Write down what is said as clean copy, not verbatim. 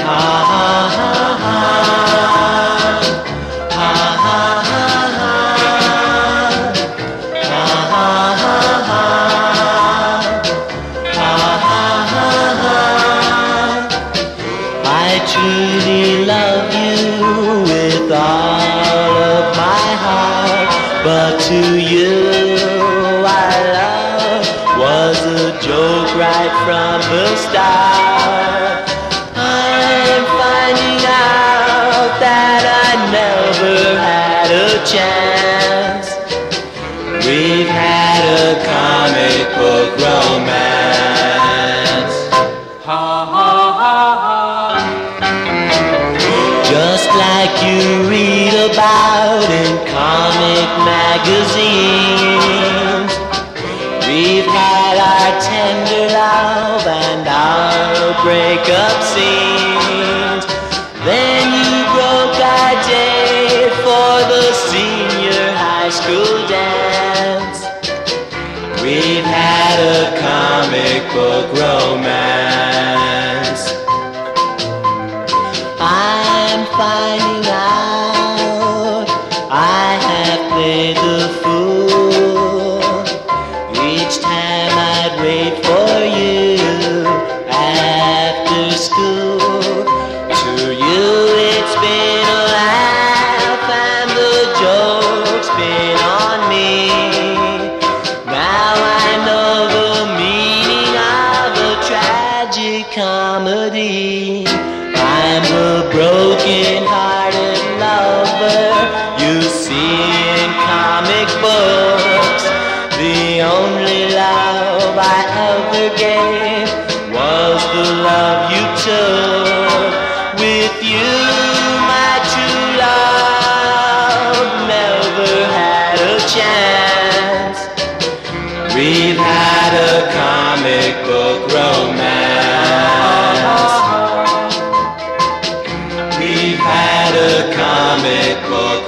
I truly love you with all of my heart, but to you our love was a joke right from the start. I'm finding out that I never had a chance. We've had a comic book romance. Ha ha ha ha. Just like you read about in comic magazines. We've had our tender love and our breakup scenes. Then you broke our date for the senior high school dance. We've had a comic book romance. I'm finding out I have played the fool. Each time I'd wait for you after school. To you it's been a laugh and the joke's been on me. Now I know the meaning of a tragic comedy. I'm the broken-hearted lover you see in comic books. The only love I ever gave was the love you took. With you, my true love never had a chance. We've had a comic book romance. We've had a comic book